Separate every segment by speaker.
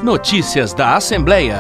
Speaker 1: Notícias da Assembleia.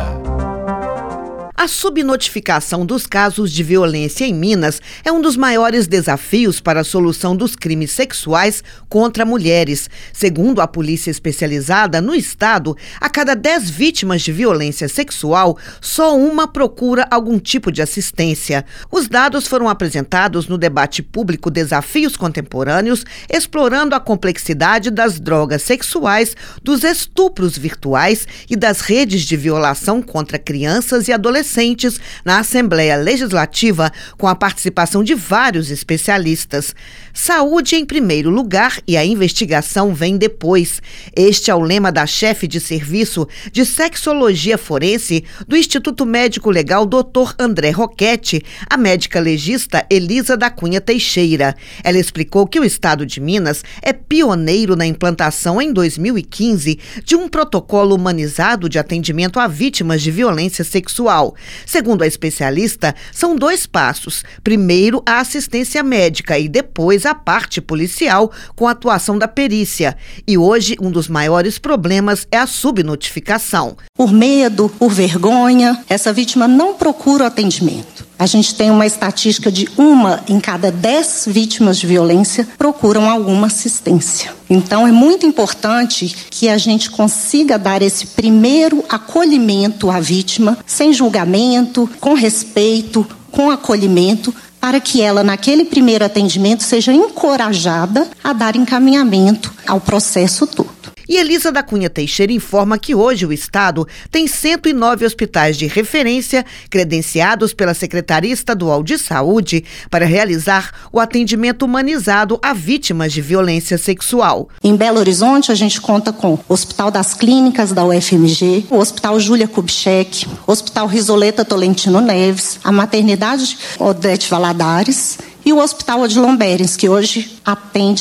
Speaker 2: A subnotificação dos casos de violência em Minas é um dos maiores desafios para a solução dos crimes sexuais contra mulheres. Segundo a Polícia Especializada no estado, a cada 10 vítimas de violência sexual, só uma procura algum tipo de assistência. Os dados foram apresentados no debate público Desafios Contemporâneos, explorando a complexidade das drogas sexuais, dos estupros virtuais e das redes de violação contra crianças e adolescentes na Assembleia Legislativa, com a participação de vários especialistas. Saúde em primeiro lugar e a investigação vem depois. Este é o lema da chefe de serviço de sexologia forense do Instituto Médico Legal Dr. André Roquette, a médica legista Elisa da Cunha Teixeira. Ela explicou que o estado de Minas é pioneiro na implantação em 2015 de um protocolo humanizado de atendimento a vítimas de violência sexual. Segundo a especialista, são 2 passos. Primeiro, a assistência médica e depois a parte policial com a atuação da perícia. E hoje, um dos maiores problemas é a subnotificação.
Speaker 3: Por medo, por vergonha, essa vítima não procura o atendimento. A gente tem uma estatística de 1 em cada 10 vítimas de violência procuram alguma assistência. Então, é muito importante que a gente consiga dar esse primeiro acolhimento à vítima, sem julgamento, com respeito, com acolhimento, para que ela, naquele primeiro atendimento, seja encorajada a dar encaminhamento ao processo todo.
Speaker 2: E Elisa da Cunha Teixeira informa que hoje o estado tem 109 hospitais de referência credenciados pela Secretaria Estadual de Saúde para realizar o atendimento humanizado a vítimas de violência sexual.
Speaker 3: Em Belo Horizonte, a gente conta com o Hospital das Clínicas da UFMG, o Hospital Júlia Kubitschek, o Hospital Risoleta Tolentino Neves, a Maternidade Odete Valadares e o Hospital Odilon Berens, que hoje atende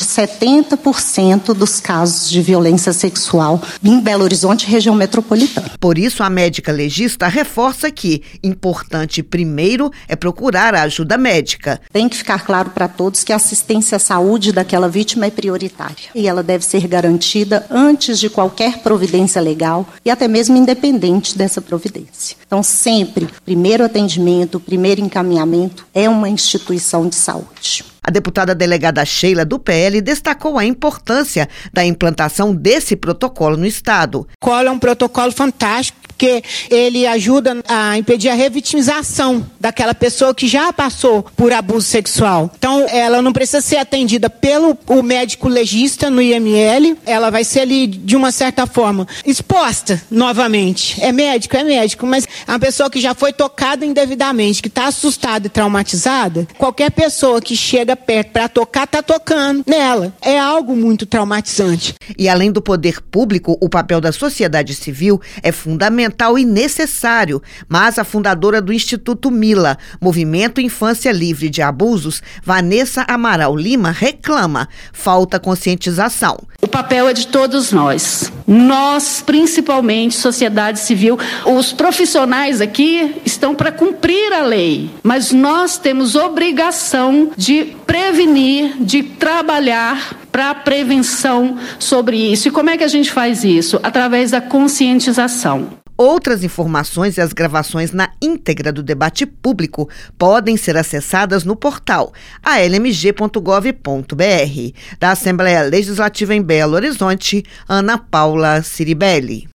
Speaker 3: 70% dos casos de violência sexual em Belo Horizonte, região metropolitana.
Speaker 2: Por isso, a médica legista reforça que importante primeiro é procurar a ajuda médica.
Speaker 3: Tem que ficar claro para todos que a assistência à saúde daquela vítima é prioritária e ela deve ser garantida antes de qualquer providência legal e até mesmo independente dessa providência. Então, sempre, primeiro atendimento, primeiro encaminhamento é uma instituição de saúde.
Speaker 2: A deputada delegada Sheila, do PL, destacou a importância da implantação desse protocolo no estado.
Speaker 4: O protocolo é um protocolo fantástico, porque ele ajuda a impedir a revitimização daquela pessoa que já passou por abuso sexual. Então, ela não precisa ser atendida pelo médico legista no IML, ela vai ser ali, de uma certa forma, exposta novamente. É médico, mas é uma pessoa que já foi tocada indevidamente, que está assustada e traumatizada, qualquer pessoa que chega perto para tocar, está tocando nela. É algo muito traumatizante.
Speaker 2: E além do poder público, o papel da sociedade civil é fundamental e necessário, mas a fundadora do Instituto Mila, Movimento Infância Livre de Abusos, Vanessa Amaral Lima, reclama: falta conscientização.
Speaker 5: O papel é de todos nós. Nós, principalmente, sociedade civil, os profissionais aqui estão para cumprir a lei, mas nós temos obrigação de prevenir, de trabalhar para a prevenção sobre isso. E como é que a gente faz isso? Através da conscientização.
Speaker 2: Outras informações e as gravações na íntegra do debate público podem ser acessadas no portal almg.gov.br. Da Assembleia Legislativa em Belo Horizonte, Ana Paula Ciribelli.